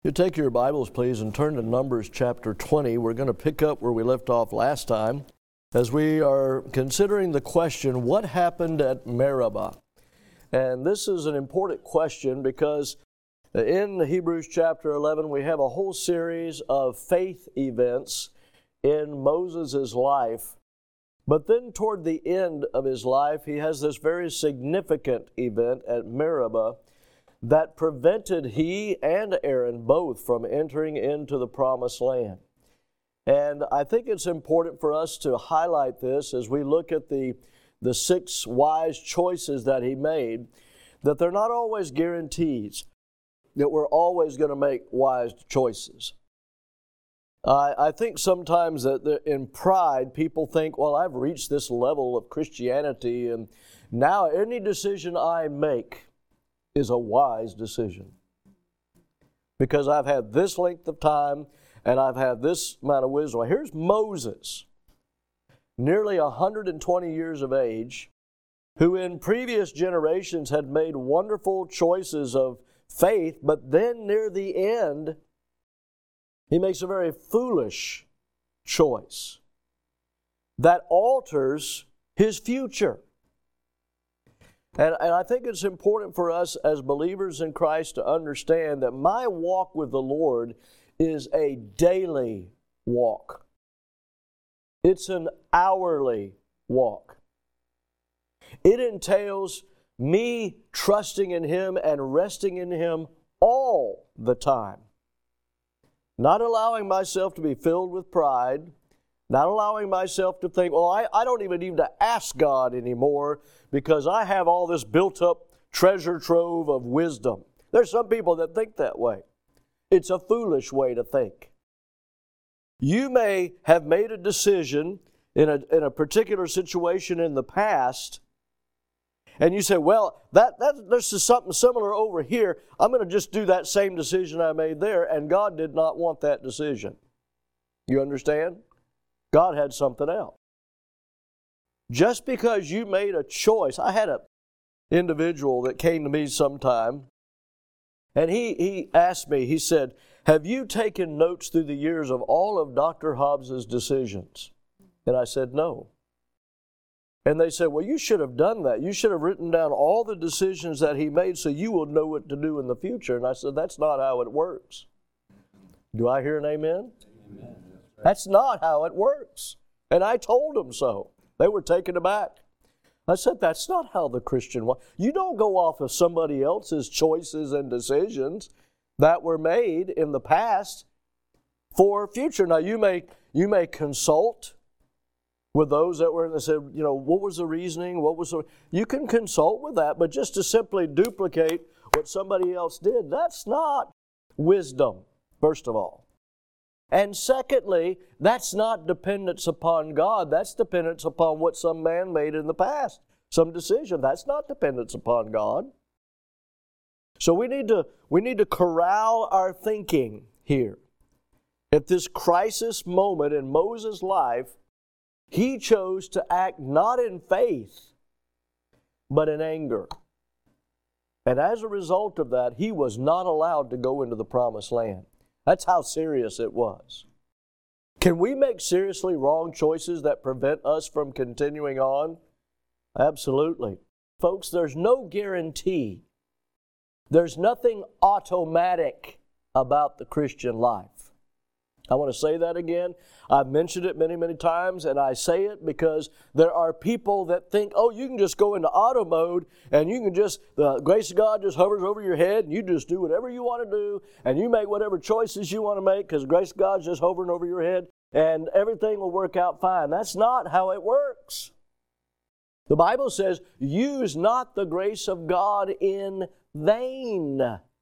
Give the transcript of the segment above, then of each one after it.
You take your Bibles, please, and turn to Numbers chapter 20. We're going to pick up where we left off last time as we are considering the question, what happened at Meribah? And this is an important question because in Hebrews chapter 11, we have a whole series of faith events in Moses' life. But then toward the end of his life, he has this very significant event at Meribah that prevented he and Aaron both from entering into the promised land. And I think it's important for us to highlight this as we look at the 6 wise choices that he made, that they're not always guarantees that we're always going to make wise choices. I think sometimes that in pride, people think, well, I've reached this level of Christianity, and now any decision I make is a wise decision. Because I've had this length of time, and I've had this amount of wisdom. Here's Moses, nearly 120 years of age, who in previous generations had made wonderful choices of faith, but then near the end, he makes a very foolish choice that alters his future. And I think it's important for us as believers in Christ to understand that my walk with the Lord is a daily walk. It's an hourly walk. It entails me trusting in Him and resting in Him all the time. Not allowing myself to be filled with pride, not allowing myself to think, well, I don't even need to ask God anymore because I have all this built up treasure trove of wisdom. There's some people that think that way. It's a foolish way to think. You may have made a decision in a particular situation in the past, and you say, well, there's just something similar over here. I'm going to just do that same decision I made there, and God did not want that decision. You understand? God had something else. Just because you made a choice. I had an individual that came to me sometime, and he asked me, he said, have you taken notes through the years of all of Dr. Hobbs's decisions? And I said, no. And they said, well, you should have done that. You should have written down all the decisions that he made so you will know what to do in the future. And I said, that's not how it works. Do I hear an amen? Amen. That's not how it works. And I told them so. They were taken aback. I said, that's not how the Christian walk. You don't go off of somebody else's choices and decisions that were made in the past for future. Now, you may consult with those that were, and they said, what was the reasoning? You can consult with that, but just to simply duplicate what somebody else did, that's not wisdom, first of all. And secondly, that's not dependence upon God. That's dependence upon what some man made in the past. Some decision. That's not dependence upon God. So we need to corral our thinking here. At this crisis moment in Moses' life, he chose to act not in faith, but in anger. And as a result of that, he was not allowed to go into the promised land. That's how serious it was. Can we make seriously wrong choices that prevent us from continuing on? Absolutely. Folks, there's no guarantee. There's nothing automatic about the Christian life. I want to say that again. I've mentioned it many, many times, and I say it because there are people that think, oh, you can just go into auto mode, and you can just, the grace of God just hovers over your head, and you just do whatever you want to do, and you make whatever choices you want to make because the grace of God's just hovering over your head, and everything will work out fine. That's not how it works. The Bible says, use not the grace of God in vain.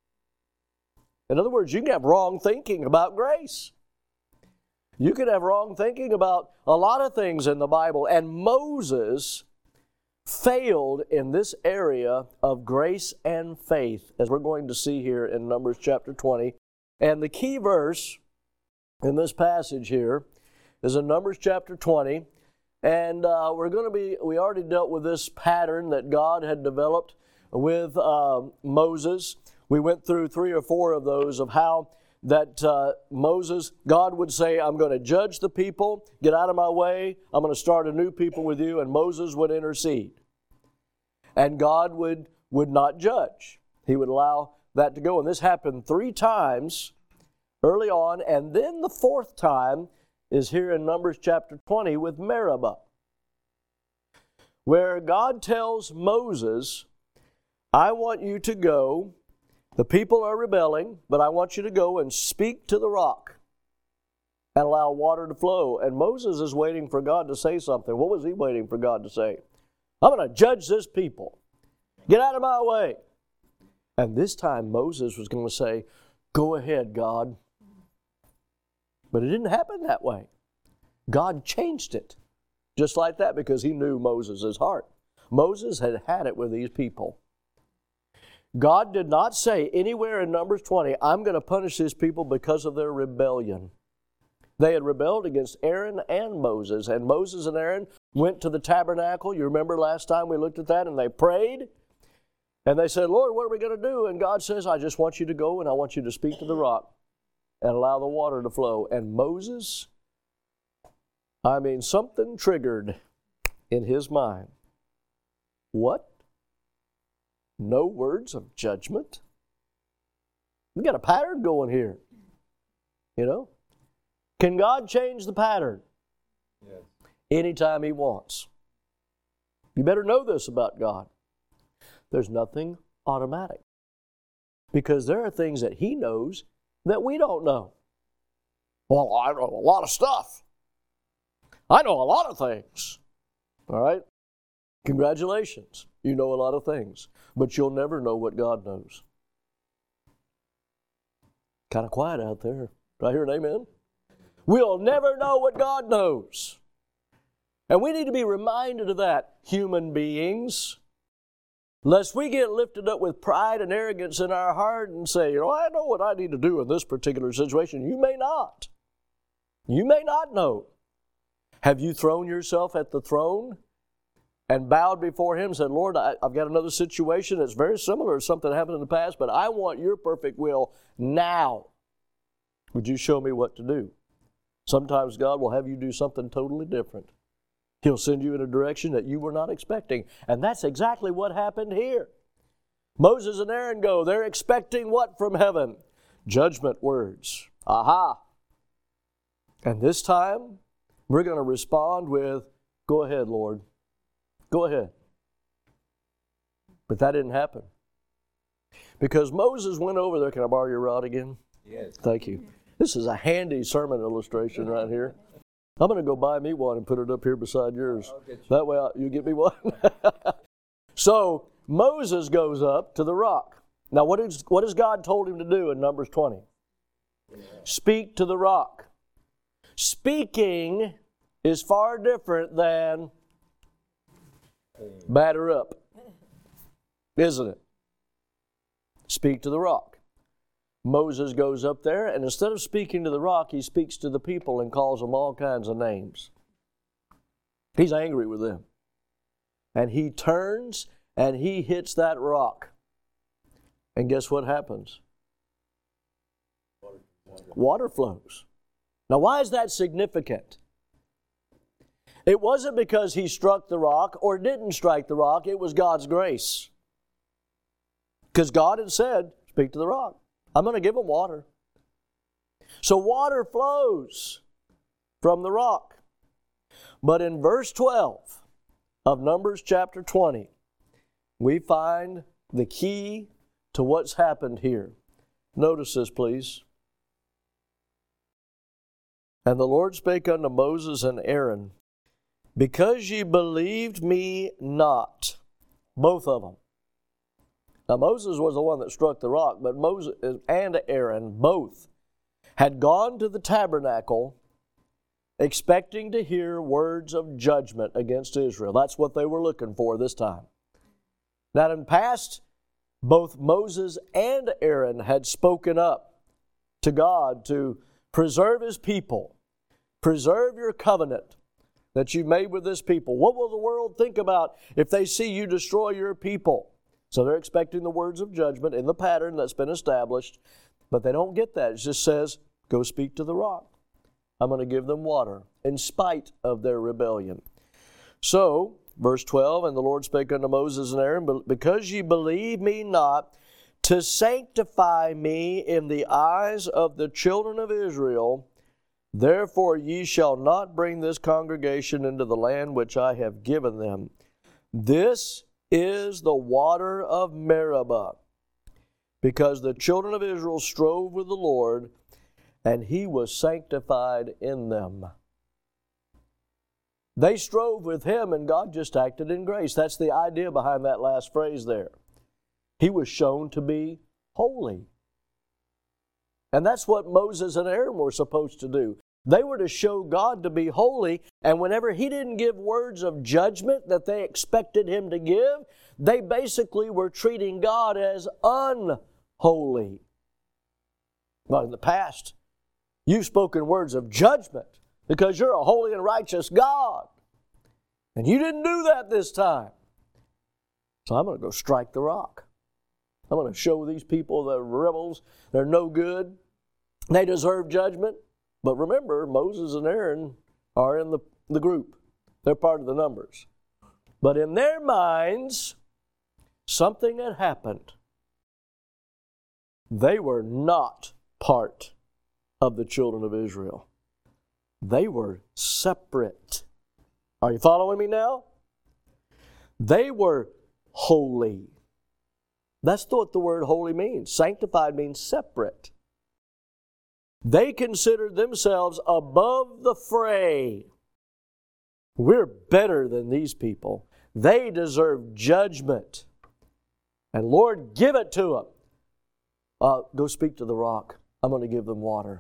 In other words, you can have wrong thinking about grace. You can have wrong thinking about a lot of things in the Bible. And Moses failed in this area of grace and faith, as we're going to see here in Numbers chapter 20. And the key verse in this passage here is in Numbers chapter 20. And we already dealt with this pattern that God had developed with Moses. We went through 3 or 4 of those of how Moses, God would say, I'm going to judge the people, get out of my way, I'm going to start a new people with you, and Moses would intercede. And God would not judge. He would allow that to go. And this happened 3 times early on, and then the 4th time is here in Numbers chapter 20 with Meribah, where God tells Moses, I want you to go. The people are rebelling, but I want you to go and speak to the rock and allow water to flow. And Moses is waiting for God to say something. What was he waiting for God to say? I'm going to judge this people. Get out of my way. And this time Moses was going to say, go ahead, God. But it didn't happen that way. God changed it just like that because he knew Moses' heart. Moses had had it with these people. God did not say anywhere in Numbers 20, I'm going to punish these people because of their rebellion. They had rebelled against Aaron and Moses, and Moses and Aaron went to the tabernacle. You remember last time we looked at that, and they prayed, and they said, Lord, what are we going to do? And God says, I just want you to go, and I want you to speak to the rock and allow the water to flow. And Moses, something triggered in his mind. What? No words of judgment? We got a pattern going here. You know? Can God change the pattern? Yes. Anytime he wants. You better know this about God. There's nothing automatic. Because there are things that he knows that we don't know. Well, I know a lot of stuff. I know a lot of things. All right? Congratulations. You know a lot of things. But you'll never know what God knows. Kind of quiet out there. Do I hear an amen? We'll never know what God knows. And we need to be reminded of that, human beings. Lest we get lifted up with pride and arrogance in our heart and say, I know what I need to do in this particular situation. You may not. You may not know. Have you thrown yourself at the throne and bowed before him and said, Lord, I've got another situation that's very similar to something that happened in the past, but I want your perfect will now. Would you show me what to do? Sometimes God will have you do something totally different. He'll send you in a direction that you were not expecting. And that's exactly what happened here. Moses and Aaron go. They're expecting what from heaven? Judgment words. Aha! And this time, we're going to respond with, go ahead, Lord. Go ahead. But that didn't happen. Because Moses went over there. Can I borrow your rod again? Yes. Thank you. This is a handy sermon illustration right here. I'm going to go buy me one and put it up here beside yours. That way you get me one. So Moses goes up to the rock. Now what has God told him to do in Numbers 20? Speak to the rock. Speaking is far different than batter up, isn't it? Speak to the rock. Moses goes up there, and instead of speaking to the rock, he speaks to the people and calls them all kinds of names. He's angry with them. And he turns and he hits that rock. And guess what happens? Water flows. Now, why is that significant? It wasn't because he struck the rock or didn't strike the rock. It was God's grace. Because God had said, speak to the rock. I'm going to give them water. So water flows from the rock. But in verse 12 of Numbers chapter 20, we find the key to what's happened here. Notice this, please. And the Lord spake unto Moses and Aaron, because ye believed me not, both of them. Now Moses was the one that struck the rock, but Moses and Aaron both had gone to the tabernacle expecting to hear words of judgment against Israel. That's what they were looking for this time. Now in past, both Moses and Aaron had spoken up to God to preserve His people, preserve your covenant that you've made with this people. What will the world think about if they see you destroy your people? So they're expecting the words of judgment in the pattern that's been established. But they don't get that. It just says, go speak to the rock. I'm going to give them water in spite of their rebellion. So, verse 12, and the Lord spake unto Moses and Aaron, because ye believe me not, to sanctify me in the eyes of the children of Israel, therefore ye shall not bring this congregation into the land which I have given them. This is the water of Meribah, because the children of Israel strove with the Lord, and he was sanctified in them. They strove with him, and God just acted in grace. That's the idea behind that last phrase there. He was shown to be holy. And that's what Moses and Aaron were supposed to do. They were to show God to be holy, and whenever he didn't give words of judgment that they expected him to give, they basically were treating God as unholy. Well, in the past, you've spoken words of judgment because you're a holy and righteous God. And you didn't do that this time. So I'm going to go strike the rock. I'm going to show these people they're rebels, they're no good, they deserve judgment. But remember, Moses and Aaron are in the group. They're part of the numbers. But in their minds, something had happened. They were not part of the children of Israel. They were separate. Are you following me now? They were holy. That's what the word holy means. Sanctified means separate. They considered themselves above the fray. We're better than these people. They deserve judgment. And Lord, give it to them. Go speak to the rock. I'm going to give them water.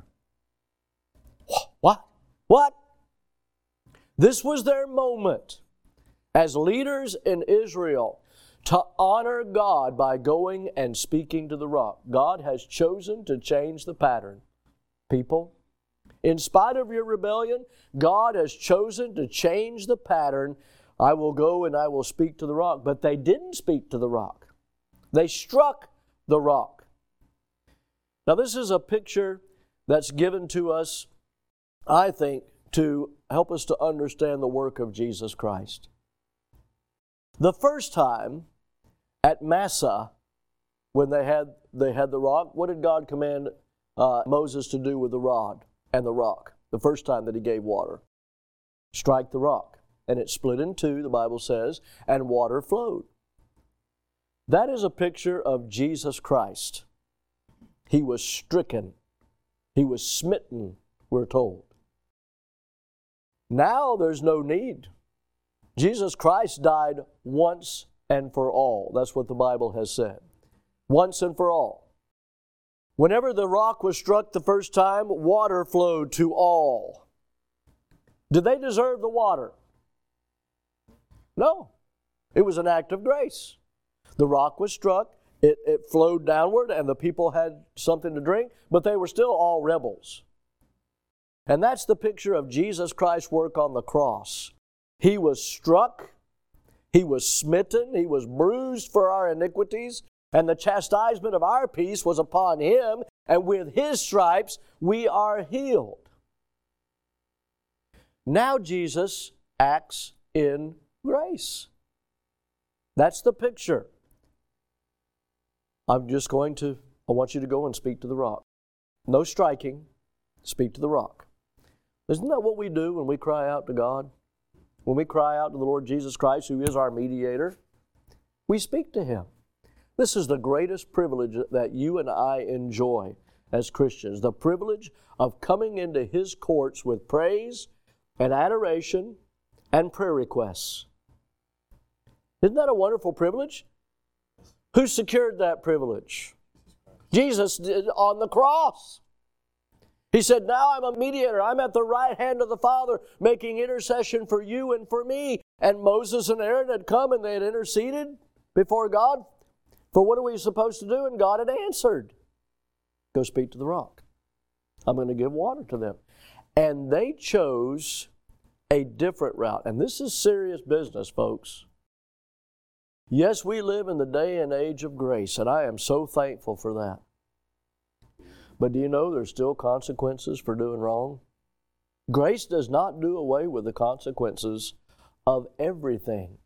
What? This was their moment as leaders in Israel to honor God by going and speaking to the rock. God has chosen to change the pattern. People, in spite of your rebellion, God has chosen to change the pattern. I will go and I will speak to the rock. But they didn't speak to the rock. They struck the rock. Now this is a picture that's given to us, I think, to help us to understand the work of Jesus Christ. The first time at Massah, when they had the rock, what did God command Moses to do with the rod and the rock? The first time that he gave water. Strike the rock. And it split in two, the Bible says, and water flowed. That is a picture of Jesus Christ. He was stricken. He was smitten, we're told. Now there's no need. Jesus Christ died once and for all. That's what the Bible has said. Once and for all. Whenever the rock was struck the first time, water flowed to all. Did they deserve the water? No. It was an act of grace. The rock was struck, it flowed downward, and the people had something to drink, but they were still all rebels. And that's the picture of Jesus Christ's work on the cross. He was struck, He was smitten, He was bruised for our iniquities, and the chastisement of our peace was upon Him, and with His stripes we are healed. Now Jesus acts in grace. That's the picture. I want you to go and speak to the rock. No striking, speak to the rock. Isn't that what we do when we cry out to God? When we cry out to the Lord Jesus Christ, who is our mediator, we speak to Him. This is the greatest privilege that you and I enjoy as Christians, the privilege of coming into His courts with praise and adoration and prayer requests. Isn't that a wonderful privilege? Who secured that privilege? Jesus did on the cross. He said, now I'm a mediator. I'm at the right hand of the Father making intercession for you and for me. And Moses and Aaron had come and they had interceded before God for what are we supposed to do? And God had answered. Go speak to the rock. I'm going to give water to them. And they chose a different route. And this is serious business, folks. Yes, we live in the day and age of grace, and I am so thankful for that. But do you know there's still consequences for doing wrong? Grace does not do away with the consequences of everything.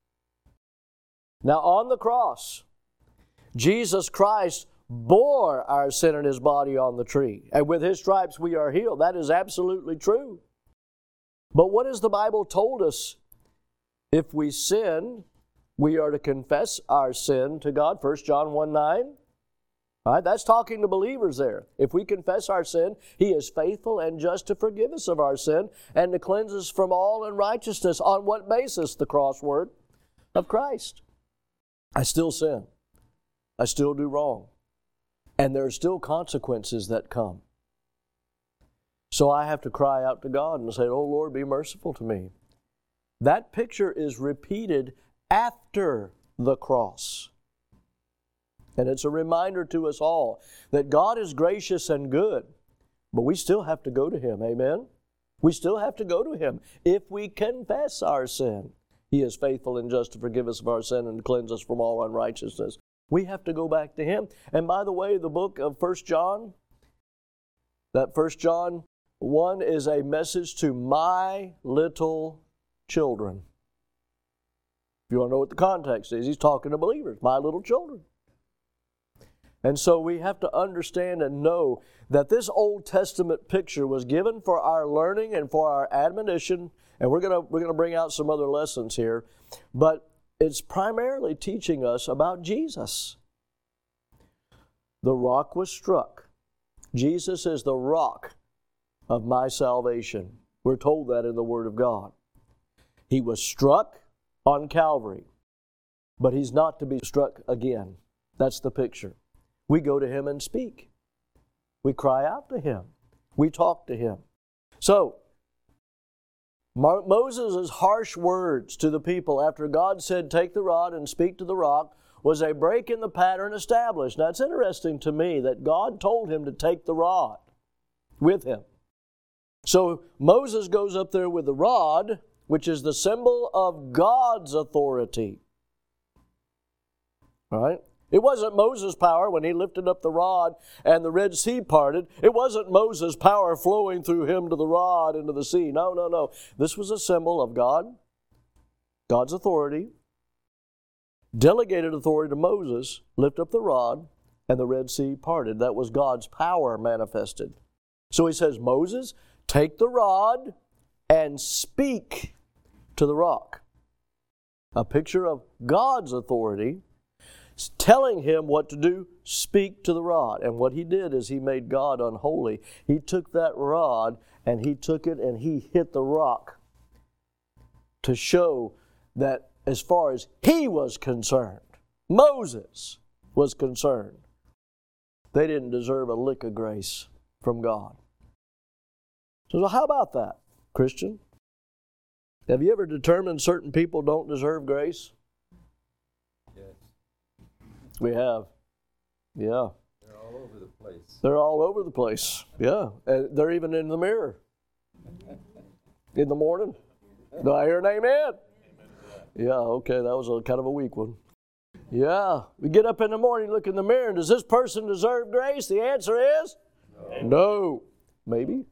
Now, on the cross, Jesus Christ bore our sin in His body on the tree. And with His stripes we are healed. That is absolutely true. But what has the Bible told us? If we sin, we are to confess our sin to God. 1 John 1:9. All right, that's talking to believers there. If we confess our sin, He is faithful and just to forgive us of our sin and to cleanse us from all unrighteousness. On what basis? The crossword of Christ. I still sin. I still do wrong. And there are still consequences that come. So I have to cry out to God and say, "Oh Lord, be merciful to me." That picture is repeated after the cross. And it's a reminder to us all that God is gracious and good, but we still have to go to Him. Amen? We still have to go to Him. If we confess our sin, He is faithful and just to forgive us of our sin and cleanse us from all unrighteousness. We have to go back to Him. And by the way, the book of 1 John, that 1 John 1 is a message to my little children. If you want to know what the context is, he's talking to believers, my little children. And so we have to understand and know that this Old Testament picture was given for our learning and for our admonition, and we're going to bring out some other lessons here, but it's primarily teaching us about Jesus. The rock was struck. Jesus is the rock of my salvation. We're told that in the Word of God. He was struck on Calvary, but He's not to be struck again. That's the picture. We go to Him and speak. We cry out to Him. We talk to Him. So, Moses' harsh words to the people after God said, "Take the rod and speak to the rock," was a break in the pattern established. Now, it's interesting to me that God told him to take the rod with him. So, Moses goes up there with the rod, which is the symbol of God's authority. All right? It wasn't Moses' power when he lifted up the rod and the Red Sea parted. It wasn't Moses' power flowing through him to the rod into the sea. No, no, no. This was a symbol of God, God's authority, delegated authority to Moses, lift up the rod, and the Red Sea parted. That was God's power manifested. So he says, "Moses, take the rod and speak to the rock." A picture of God's authority, telling him what to do, speak to the rod. And what he did is he made God unholy. He took that rod and he took it and he hit the rock to show that as far as he was concerned, Moses was concerned, they didn't deserve a lick of grace from God. So how about that, Christian? Have you ever determined certain people don't deserve grace? Yes. We have. Yeah. They're all over the place. They're all over the place. Yeah. And they're even in the mirror. In the morning. Do I hear an amen? Yeah, okay, that was a kind of a weak one. Yeah. We get up in the morning, look in the mirror, and does this person deserve grace? The answer is no. Maybe.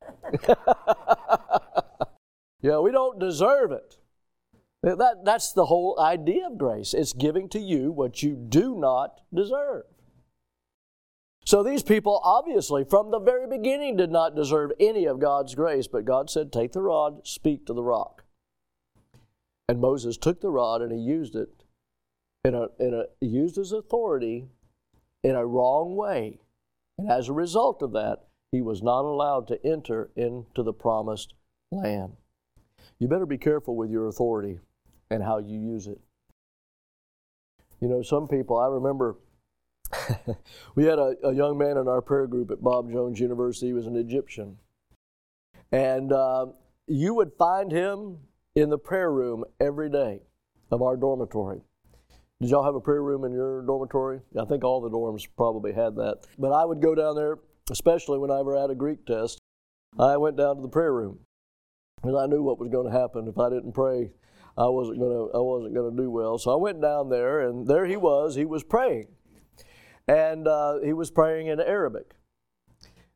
Yeah, we don't deserve it. That's the whole idea of grace. It's giving to you what you do not deserve. So these people obviously from the very beginning did not deserve any of God's grace, but God said, "Take the rod, speak to the rock." And Moses took the rod and he used it he used his authority in a wrong way. And as a result of that, he was not allowed to enter into the promised land. You better be careful with your authority and how you use it. You know, some people, I remember we had a young man in our prayer group at Bob Jones University. He was an Egyptian. And you would find him in the prayer room every day of our dormitory. Did y'all have a prayer room in your dormitory? I think all the dorms probably had that. But I would go down there, especially whenever I had a Greek test. I went down to the prayer room because I knew what was going to happen. If I didn't pray, I wasn't going to do well. So I went down there, and there he was praying. And he was praying in Arabic.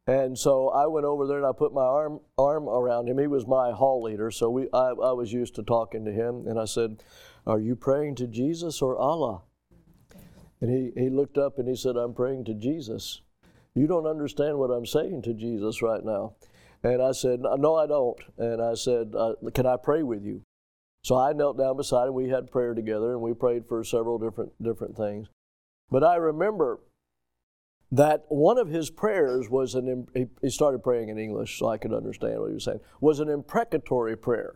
And so I went over there and I put my arm around him. He was my hall leader, so I was used to talking to him. And I said, "Are you praying to Jesus or Allah?" And he looked up and he said, "I'm praying to Jesus." "You don't understand what I'm saying to Jesus right now." And I said, "No, I don't." And I said, "Can I pray with you?" So I knelt down beside him. We had prayer together, and we prayed for several different things. But I remember that one of his prayers was he started praying in English so I could understand what he was saying, was an imprecatory prayer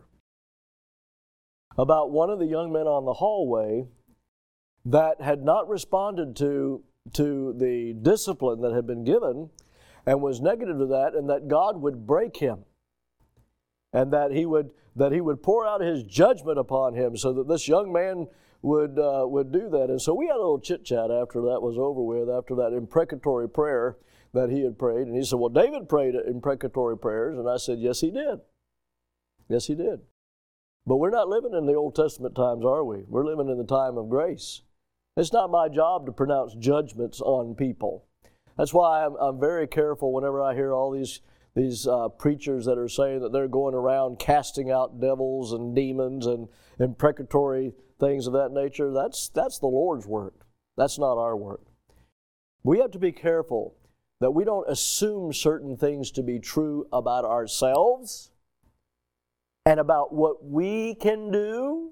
about one of the young men on the hallway that had not responded to the discipline that had been given and was negative to that, and that God would break him and that he would pour out his judgment upon him so that this young man would do that. And so we had a little chit-chat after that was over with, after that imprecatory prayer that he had prayed. And he said, "Well, David prayed imprecatory prayers." And I said, "Yes, he did. Yes, he did. But we're not living in the Old Testament times, are we? We're living in the time of grace. It's not my job to pronounce judgments on people. That's why I'm very careful whenever I hear all these preachers that are saying that they're going around casting out devils and demons and imprecatory things of that nature. That's the Lord's work. That's not our work. We have to be careful that we don't assume certain things to be true about ourselves and about what we can do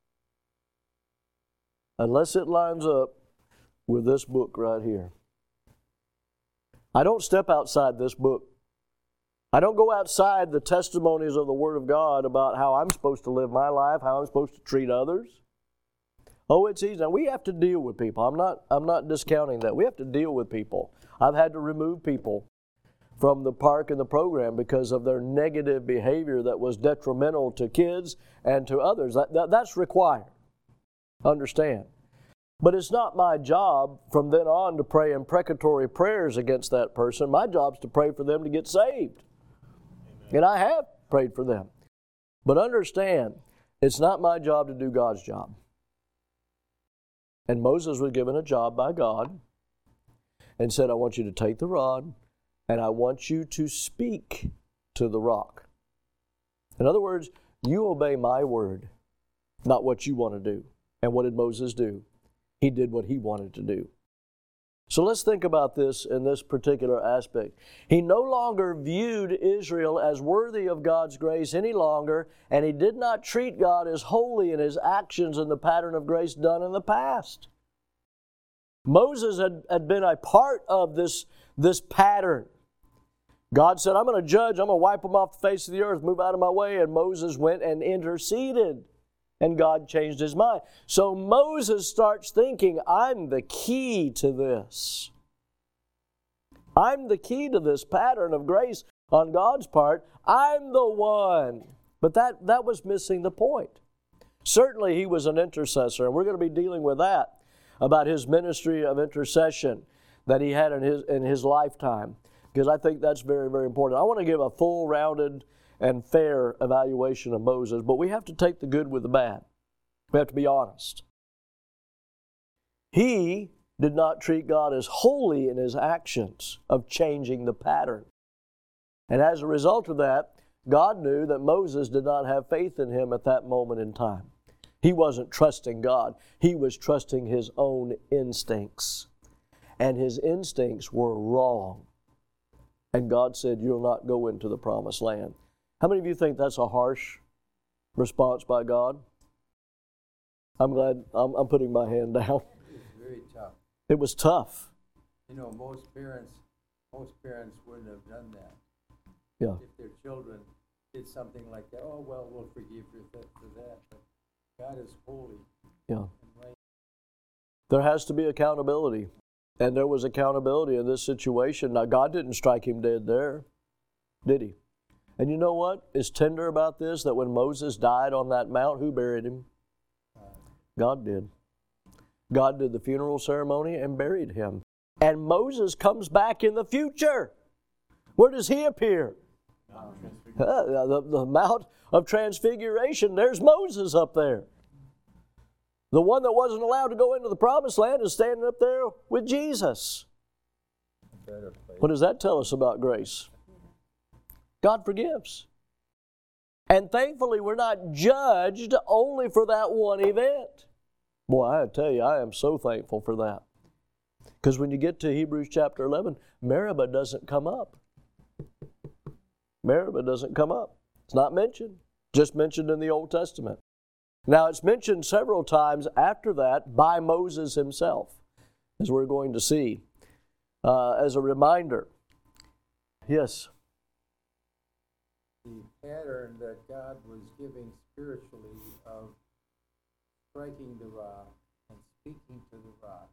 unless it lines up with this book right here. I don't step outside this book. I don't go outside the testimonies of the Word of God about how I'm supposed to live my life, how I'm supposed to treat others. Oh, it's easy. Now, we have to deal with people. I'm not discounting that. We have to deal with people. I've had to remove people from the park and the program because of their negative behavior that was detrimental to kids and to others. That's required. Understand. But it's not my job from then on to pray imprecatory prayers against that person. My job is to pray for them to get saved. Amen. And I have prayed for them. But understand, it's not my job to do God's job. And Moses was given a job by God and said, "I want you to take the rod and I want you to speak to the rock." In other words, you obey my word, not what you want to do. And what did Moses do? He did what he wanted to do. So let's think about this in this particular aspect. He no longer viewed Israel as worthy of God's grace any longer, and he did not treat God as holy in his actions and the pattern of grace done in the past. Moses had been a part of this pattern. God said, "I'm going to judge, I'm going to wipe them off the face of the earth, move out of my way," and Moses went and interceded. And God changed his mind. So Moses starts thinking, I'm the key to this. I'm the key to this pattern of grace on God's part. I'm the one. But that was missing the point. Certainly he was an intercessor, and we're going to be dealing with that, about his ministry of intercession that he had in his lifetime, because I think that's very, very important. I want to give a full, rounded, and fair evaluation of Moses, but we have to take the good with the bad. We have to be honest. He did not treat God as holy in his actions of changing the pattern. And as a result of that, God knew that Moses did not have faith in him at that moment in time. He wasn't trusting God. He was trusting his own instincts. And his instincts were wrong. And God said, "You'll not go into the promised land." How many of you think that's a harsh response by God? I'm glad I'm putting my hand down. It was very tough. It was tough. You know, most parents wouldn't have done that. Yeah. If their children did something like that, "Oh, well, we'll forgive you for that." But God is holy. Yeah. There has to be accountability. And there was accountability in this situation. Now, God didn't strike him dead there, did he? And you know what is tender about this? That when Moses died on that mount, who buried him? God did. God did the funeral ceremony and buried him. And Moses comes back in the future. Where does he appear? The Mount of Transfiguration. There's Moses up there. The one that wasn't allowed to go into the promised land is standing up there with Jesus. better place. What does that tell us about grace? God forgives. And thankfully, we're not judged only for that one event. Boy, I tell you, I am so thankful for that. Because when you get to Hebrews chapter 11, Meribah doesn't come up. Meribah doesn't come up. It's not mentioned. Just mentioned in the Old Testament. Now, it's mentioned several times after that by Moses himself, as we're going to see, as a reminder. Yes? The pattern that God was giving spiritually of striking the rock and speaking to the rock,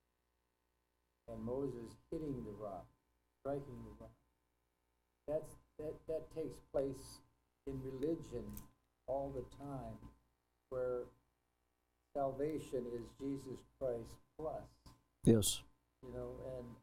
and Moses hitting the rock, striking the rock. That takes place in religion all the time, where salvation is Jesus Christ plus. Yes. You know,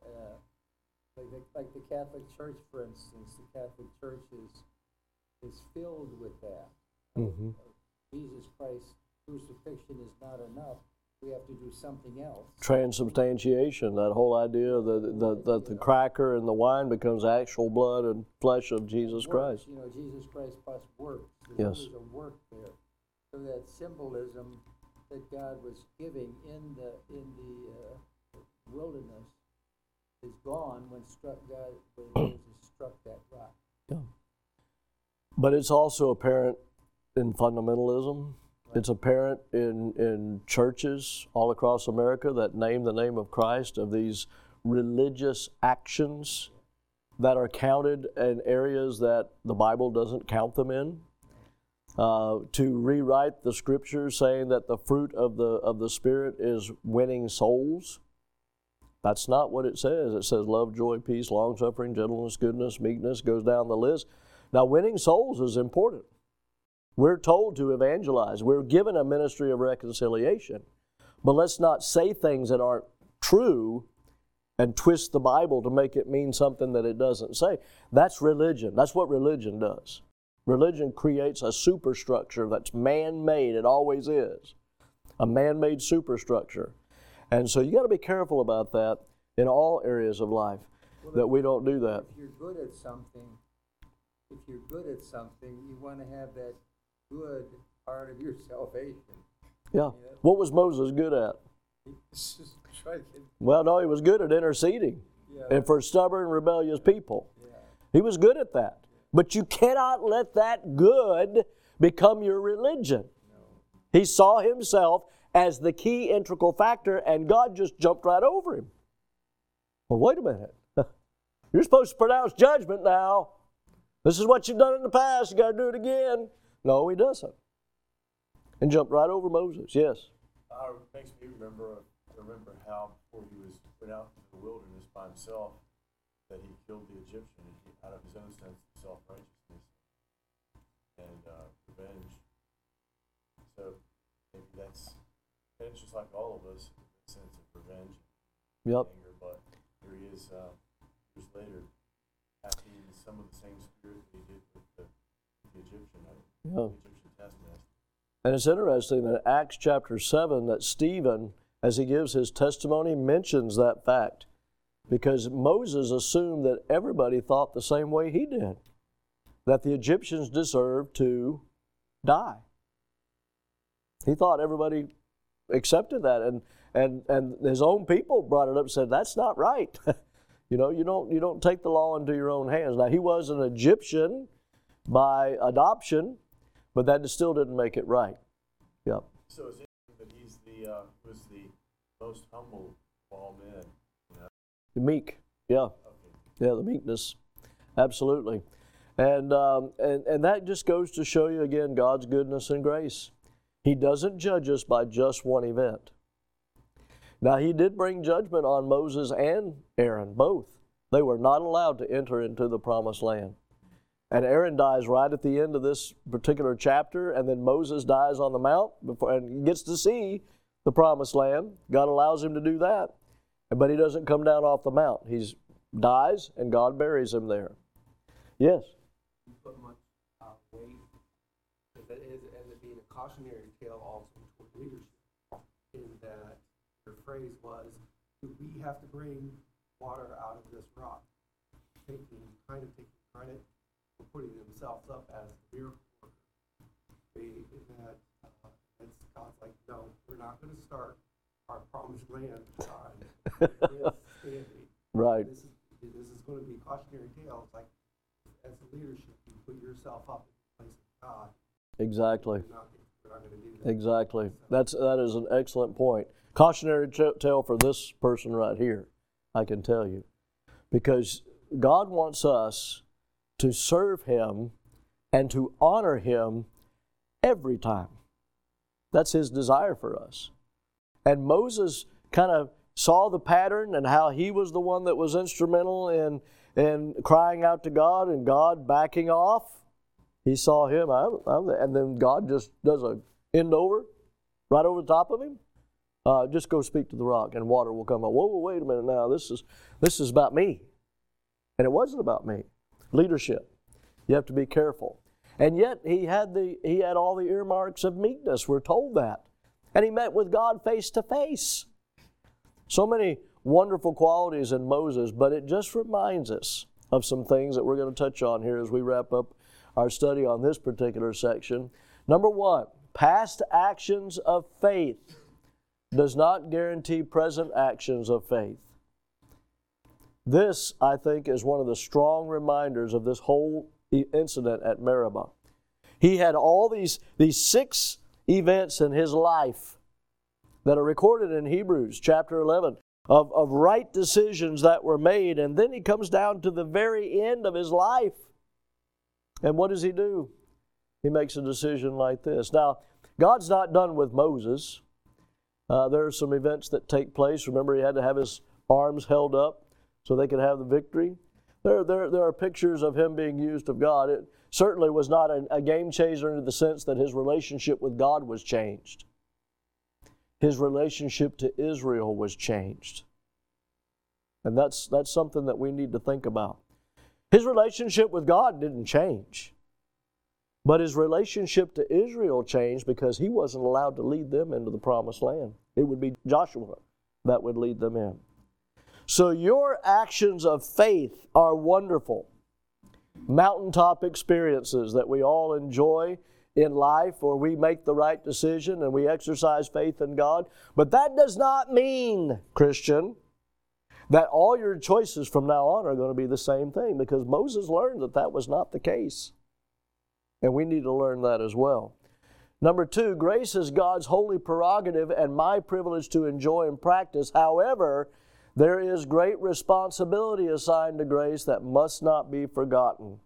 and like the Catholic Church, for instance, the Catholic Church is filled with that. Mm-hmm. Jesus Christ's crucifixion is not enough. We have to do something else. Transubstantiation, that whole idea that the cracker and the wine becomes actual blood and flesh of Jesus Christ. You know, Jesus Christ plus works. Yes. There's a work there. So that symbolism that God was giving in the wilderness is gone when Moses struck that rock. Yeah. But it's also apparent in fundamentalism. It's apparent in churches all across America that name the name of Christ, of these religious actions that are counted in areas that the Bible doesn't count them in. To rewrite the Scriptures saying that the fruit of the Spirit is winning souls. That's not what it says. It says love, joy, peace, long-suffering, gentleness, goodness, meekness, goes down the list. Now, winning souls is important. We're told to evangelize. We're given a ministry of reconciliation. But let's not say things that aren't true and twist the Bible to make it mean something that it doesn't say. That's religion. That's what religion does. Religion creates a superstructure that's man-made. It always is. A man-made superstructure. And so you got to be careful about that in all areas of life, that we don't do that. If you're good at something, you want to have that good part of your salvation. Yeah. What was Moses good at? Well, no, he was good at interceding and for stubborn, rebellious people. Yeah. He was good at that. But you cannot let that good become your religion. No. He saw himself as the key integral factor, and God just jumped right over him. Well, wait a minute. You're supposed to pronounce judgment now. This is what you've done in the past. You got to do it again. No, he doesn't. And jumped right over Moses. Yes. It makes me remember how before he went out into the wilderness by himself, that he killed the Egyptian out of his own sense of self-righteousness and revenge. So maybe it's just like all of us, a sense of revenge, Yep. anger. But here he is years later, acting in some of the same spirit that he did with the Egyptian, Yeah. the Egyptian taskmaster. And it's interesting that Acts chapter 7, that Stephen, as he gives his testimony, mentions that fact. Because Moses assumed that everybody thought the same way he did, that the Egyptians deserved to die. He thought everybody accepted that, and his own people brought it up and said, that's not right. You don't take the law into your own hands. Now, he was an Egyptian by adoption, but that still didn't make it right. Yep. So it's interesting that he was the most humble of all men. The meek, yeah. Okay. Yeah, the meekness. Absolutely. And that just goes to show you again God's goodness and grace. He doesn't judge us by just one event. Now, he did bring judgment on Moses and Aaron, both. They were not allowed to enter into the promised land. And Aaron dies right at the end of this particular chapter, and then Moses dies on the mount and gets to see the promised land. God allows him to do that, but he doesn't come down off the mount. He dies, and God buries him there. Yes? You put much weight, as it being a cautionary tale also toward leadership, in that your phrase was, we have to bring water out of this rock, taking credit for putting themselves up as the miracle worker. God's like, no, we're not going to start our promised land on this standing. Right. This is going to be a cautionary tale. It's like, as a leadership, you put yourself up in the place of God. Exactly. We're not going to do that. Exactly. That is an excellent point. Cautionary tale for this person right here, I can tell you. Because God wants us to serve Him and to honor Him every time. That's His desire for us. And Moses kind of saw the pattern and how he was the one that was instrumental in crying out to God and God backing off. He saw him, and then God just does a end over, right over the top of him. Just go speak to the rock and water will come out. Whoa, wait a minute now. This is about me. And it wasn't about me. Leadership. You have to be careful. And yet he had all the earmarks of meekness. We're told that. And he met with God face to face. So many wonderful qualities in Moses, but it just reminds us of some things that we're going to touch on here as we wrap up our study on this particular section. Number one, past actions of faith does not guarantee present actions of faith. This, I think, is one of the strong reminders of this whole incident at Meribah. He had all these 6 events in his life that are recorded in Hebrews chapter 11 of right decisions that were made, and then he comes down to the very end of his life. And what does he do? He makes a decision like this. Now, God's not done with Moses. There are some events that take place. Remember, he had to have his arms held up so they could have the victory. There are pictures of him being used of God. It certainly was not a game changer in the sense that his relationship with God was changed. His relationship to Israel was changed. And that's something that we need to think about. His relationship with God didn't change. But his relationship to Israel changed because he wasn't allowed to lead them into the promised land. It would be Joshua that would lead them in. So your actions of faith are wonderful. Mountaintop experiences that we all enjoy in life, or we make the right decision and we exercise faith in God. But that does not mean, Christian, that all your choices from now on are going to be the same thing, because Moses learned that was not the case. And we need to learn that as well. Number 2, grace is God's holy prerogative and my privilege to enjoy and practice. However, there is great responsibility assigned to grace that must not be forgotten.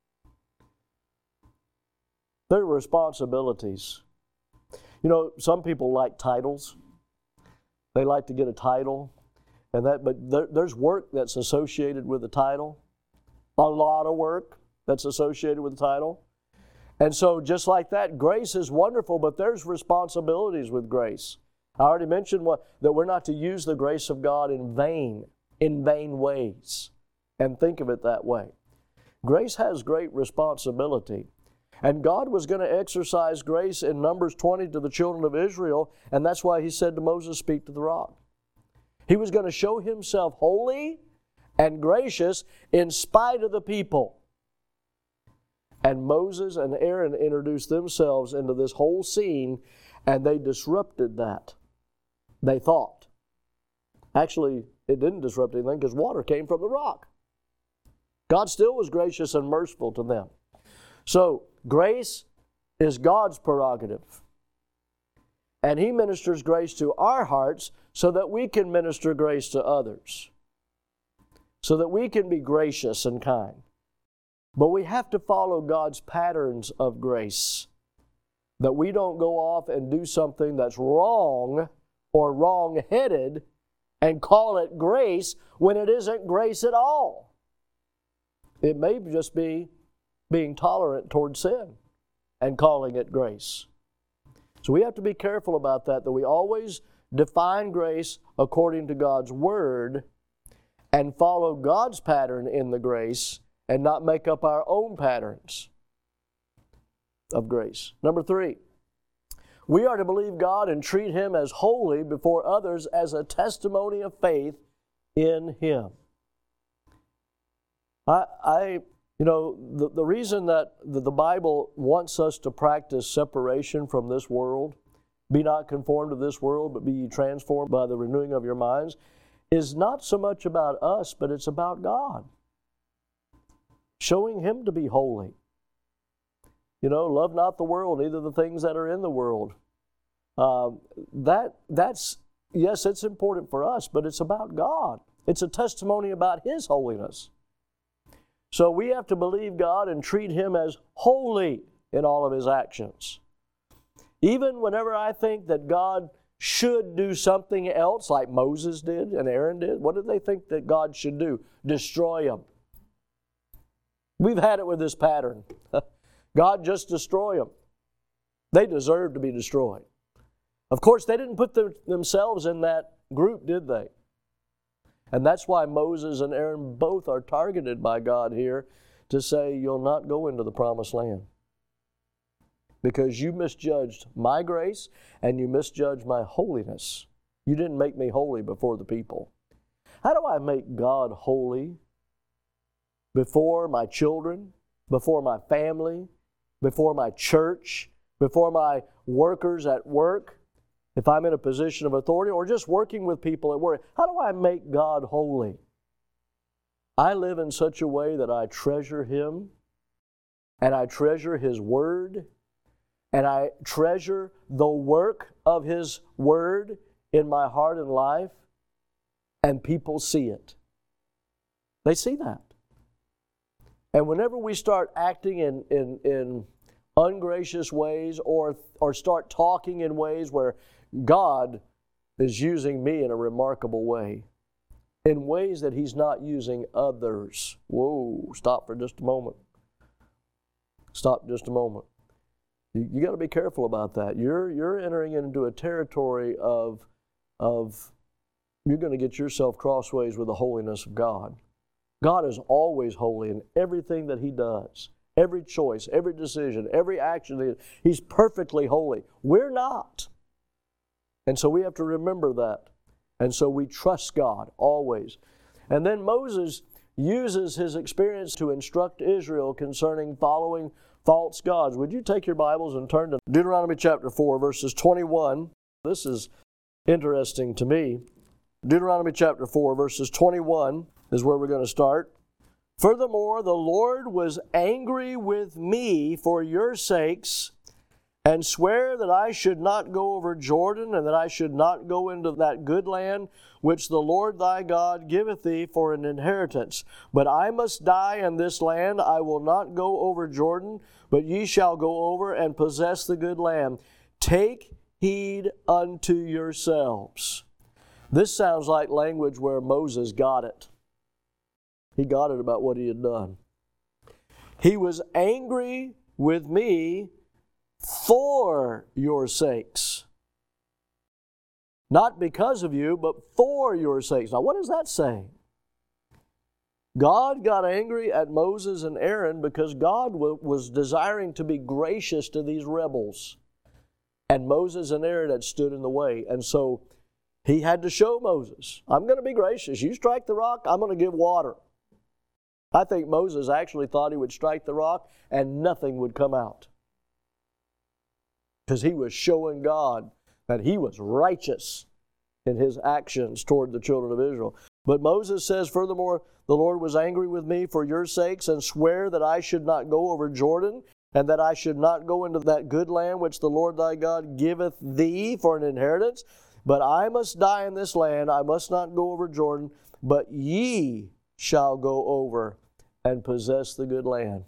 There are responsibilities. You know, some people like titles. They like to get a title, but there's work that's associated with the title. A lot of work that's associated with the title. And so just like that, grace is wonderful, but there's responsibilities with grace. I already mentioned that we're not to use the grace of God in vain ways, and think of it that way. Grace has great responsibility. And God was going to exercise grace in Numbers 20 to the children of Israel, and that's why he said to Moses, speak to the rock. He was going to show himself holy and gracious in spite of the people. And Moses and Aaron introduced themselves into this whole scene, and they disrupted that. They thought. Actually, it didn't disrupt anything because water came from the rock. God still was gracious and merciful to them. So, grace is God's prerogative. And He ministers grace to our hearts so that we can minister grace to others. So that we can be gracious and kind. But we have to follow God's patterns of grace. That we don't go off and do something that's wrong or wrong-headed and call it grace when it isn't grace at all. It may just be being tolerant toward sin and calling it grace. So we have to be careful about that we always define grace according to God's Word and follow God's pattern in the grace and not make up our own patterns of grace. Number 3, we are to believe God and treat Him as holy before others as a testimony of faith in Him. The reason that the Bible wants us to practice separation from this world, be not conformed to this world, but be ye transformed by the renewing of your minds, is not so much about us, but it's about God. Showing Him to be holy. Love not the world, neither the things that are in the world. That's yes, it's important for us, but it's about God. It's a testimony about His holiness. So we have to believe God and treat Him as holy in all of His actions. Even whenever I think that God should do something else, like Moses did and Aaron did, what did they think that God should do? Destroy them. We've had it with this pattern. God, just destroy them. They deserve to be destroyed. Of course, they didn't put themselves in that group, did they? And that's why Moses and Aaron both are targeted by God here to say, you'll not go into the promised land. Because you misjudged my grace and you misjudged my holiness. You didn't make me holy before the people. How do I make God holy before my children, before my family, before my church, before my workers at work, if I'm in a position of authority, or just working with people at work? How do I make God holy? I live in such a way that I treasure Him, and I treasure His Word, and I treasure the work of His Word in my heart and life, and people see it. They see that. And whenever we start acting in ungracious ways or start talking in ways where God is using me in a remarkable way, in ways that He's not using others. Whoa, stop for just a moment. Stop just a moment. You got to be careful about that. You're entering into a territory of you're going to get yourself crossways with the holiness of God. God is always holy in everything that He does. Every choice, every decision, every action, He's perfectly holy. We're not. And so we have to remember that. And so we trust God always. And then Moses uses his experience to instruct Israel concerning following false gods. Would you take your Bibles and turn to Deuteronomy chapter 4, verses 21. This is interesting to me. Deuteronomy chapter 4, verses 21 is where we're going to start. Furthermore, the Lord was angry with me for your sakes, and swear that I should not go over Jordan, and that I should not go into that good land which the Lord thy God giveth thee for an inheritance. But I must die in this land. I will not go over Jordan, but ye shall go over and possess the good land. Take heed unto yourselves. This sounds like language where Moses got it. He got it about what he had done. He was angry with me for your sakes. Not because of you, but for your sakes. Now, what does that say? God got angry at Moses and Aaron because God was desiring to be gracious to these rebels. And Moses and Aaron had stood in the way. And so He had to show Moses, I'm going to be gracious. You strike the rock, I'm going to give water. I think Moses actually thought he would strike the rock and nothing would come out. Because he was showing God that he was righteous in his actions toward the children of Israel. But Moses says, furthermore, the Lord was angry with me for your sakes, and swear that I should not go over Jordan, and that I should not go into that good land which the Lord thy God giveth thee for an inheritance. But I must die in this land, I must not go over Jordan, but ye shall go over and possess the good land.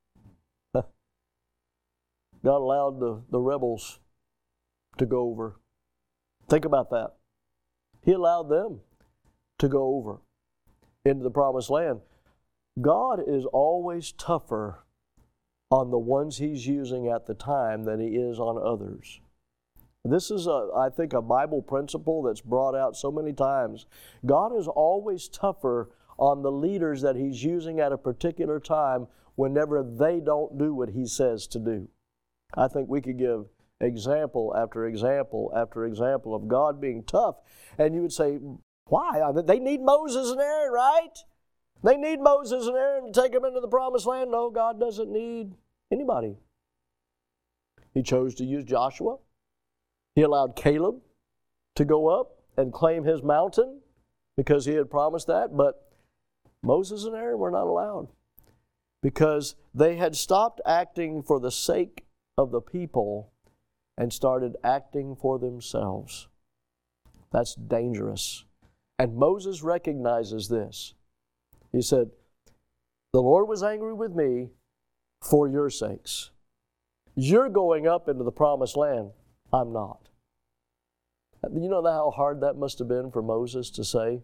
God allowed the rebels to go over. Think about that. He allowed them to go over into the promised land. God is always tougher on the ones He's using at the time than He is on others. This is, I think, a Bible principle that's brought out so many times. God is always tougher on the leaders that He's using at a particular time whenever they don't do what He says to do. I think we could give example after example after example of God being tough. And you would say, why? They need Moses and Aaron, right? They need Moses and Aaron to take them into the promised land. No, God doesn't need anybody. He chose to use Joshua. He allowed Caleb to go up and claim his mountain because he had promised that. But Moses and Aaron were not allowed because they had stopped acting for the sake of the people and started acting for themselves. That's dangerous. And Moses recognizes this. He said, the Lord was angry with me for your sakes. You're going up into the promised land. I'm not. You know how hard that must have been for Moses to say?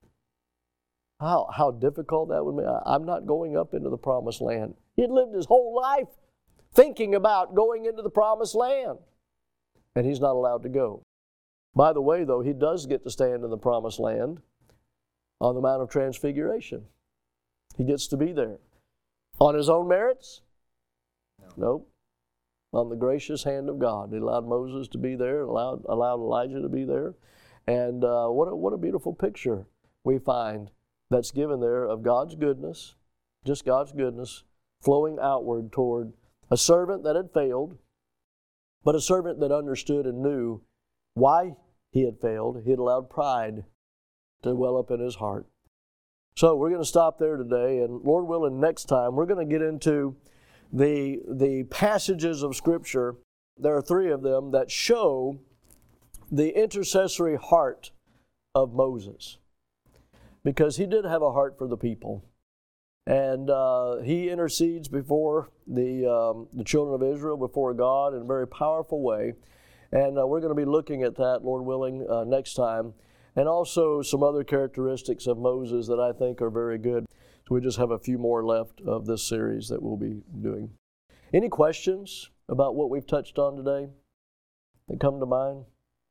How difficult that would be. I'm not going up into the promised land. He had lived his whole life thinking about going into the promised land. And he's not allowed to go. By the way, though, he does get to stand in the promised land on the Mount of Transfiguration. He gets to be there. On his own merits? Nope. On the gracious hand of God. He allowed Moses to be there, allowed Elijah to be there. And what a beautiful picture we find that's given there of God's goodness, just God's goodness, flowing outward toward a servant that had failed, but a servant that understood and knew why he had failed. He had allowed pride to well up in his heart. So we're going to stop there today, and Lord willing, next time we're going to get into the passages of Scripture. There are 3 of them that show the intercessory heart of Moses, because he did have a heart for the people. And he intercedes before the children of Israel, before God, in a very powerful way. And we're going to be looking at that, Lord willing, next time. And also some other characteristics of Moses that I think are very good. So we just have a few more left of this series that we'll be doing. Any questions about what we've touched on today that come to mind?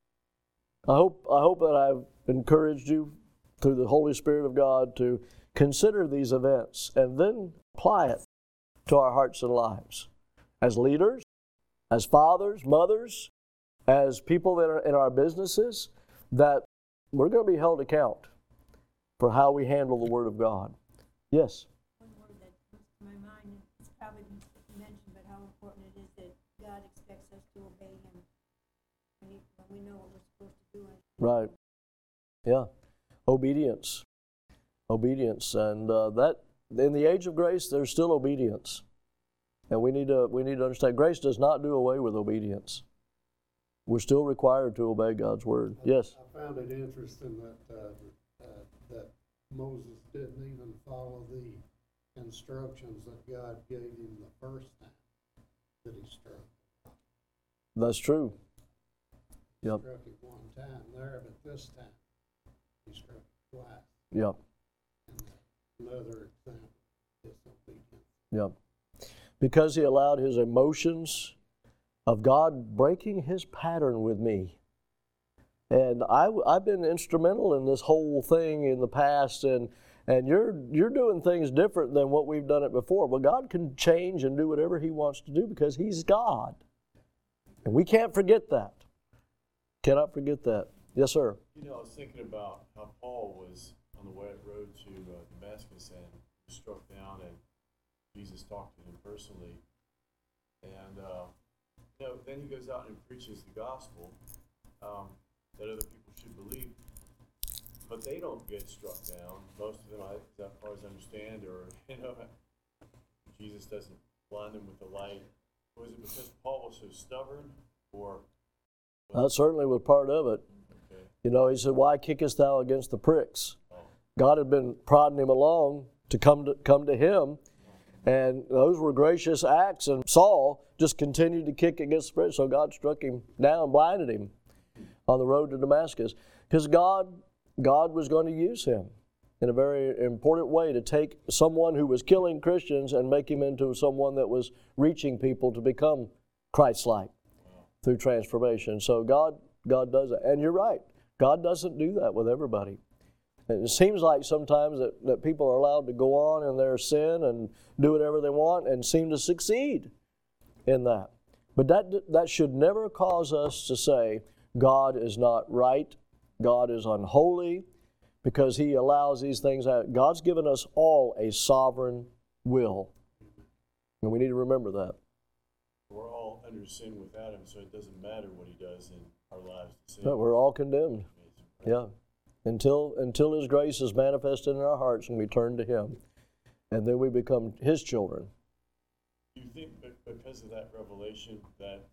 I hope that I've encouraged you through the Holy Spirit of God to consider these events and then apply it to our hearts and lives. As leaders, as fathers, mothers, as people that are in our businesses, that we're going to be held account for how we handle the Word of God. Yes? One word that comes to my mind, it's probably been mentioned, but how important it is that God expects us to obey Him when we know what we're supposed to do. Right. Yeah. Obedience. Obedience. And that in the age of grace, there's still obedience. And we need to understand, grace does not do away with obedience. We're still required to obey God's Word. Yes? I found it interesting that Moses didn't even follow the instructions that God gave him the first time that he struck. That's true. Yep. He struck it one time there, but this time he struck it twice. Yep. And another example, disobedience. Yep. Because he allowed his emotions of God breaking His pattern with me. And I've been instrumental in this whole thing in the past, and you're doing things different than what we've done it before. But God can change and do whatever He wants to do because He's God. And we can't forget that. Cannot forget that. Yes, sir. You know, I was thinking about how Paul was on the road to Damascus and was struck down, and Jesus talked to him personally. And then he goes out and preaches the gospel that other people should believe. But they don't get struck down. Most of them, as far as I understand, or Jesus doesn't blind them with the light. Was it because Paul was so stubborn, or? That certainly was part of it. Okay. You know, he said, "Why kickest thou against the pricks?" Oh. God had been prodding him along to come to Him. And those were gracious acts, and Saul just continued to kick against the pricks, so God struck him down, blinded him on the road to Damascus. Because God was going to use him in a very important way to take someone who was killing Christians and make him into someone that was reaching people to become Christ-like through transformation. So God does that. And you're right, God doesn't do that with everybody. It seems like sometimes that people are allowed to go on in their sin and do whatever they want and seem to succeed in that. But that should never cause us to say God is not right, God is unholy, because He allows these things out. God's given us all a sovereign will, and we need to remember that. We're all under sin without Him, so it doesn't matter what He does in our lives to sin. No, we're all condemned. Yeah. Until His grace is manifested in our hearts and we turn to Him. And then we become His children. Do you think because of that revelation that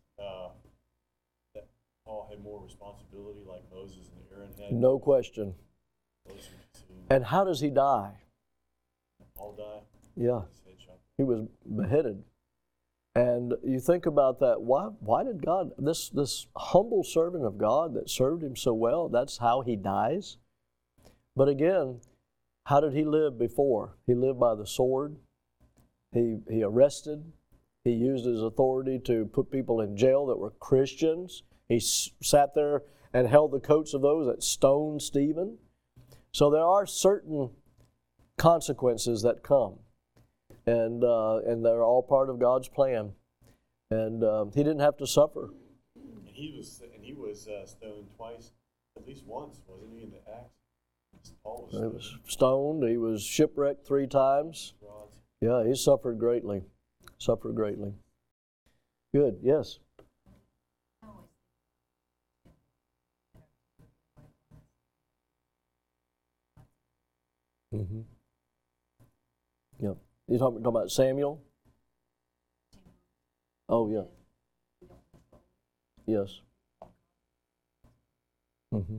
Paul had more responsibility like Moses and Aaron had? No question. And how does he die? Paul died? Yeah. He was beheaded. And you think about that, why did God, this humble servant of God that served Him so well, that's how he dies? But again, how did he live before? He lived by the sword. He arrested. He used his authority to put people in jail that were Christians. He sat there and held the coats of those that stoned Stephen. So there are certain consequences that come. And they're all part of God's plan. And he didn't have to suffer. And he was stoned twice, at least once, wasn't he, in the Acts? Paul was stoned. He was stoned. He was shipwrecked 3 times. Yeah, he suffered greatly. Suffered greatly. Good. Yes. Mm-hmm. Yep. You talking about Samuel? Oh, yeah. Yes. Mm-hmm.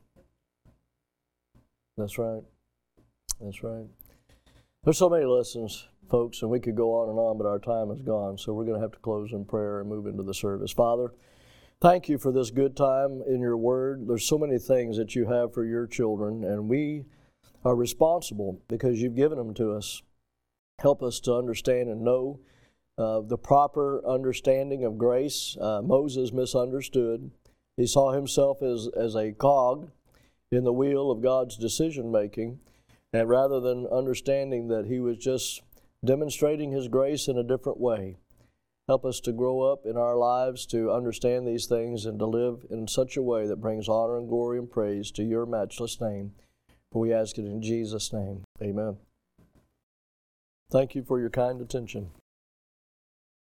That's right. That's right. There's so many lessons, folks, and we could go on and on, but our time is gone, so we're going to have to close in prayer and move into the service. Father, thank you for this good time in your word. There's so many things that you have for your children, and we are responsible because you've given them to us. Help us to understand and know the proper understanding of grace. Moses misunderstood. He saw himself as a cog in the wheel of God's decision-making, and rather than understanding that he was just demonstrating his grace in a different way. Help us to grow up in our lives to understand these things and to live in such a way that brings honor and glory and praise to your matchless name. For we ask it in Jesus' name. Amen. Thank you for your kind attention.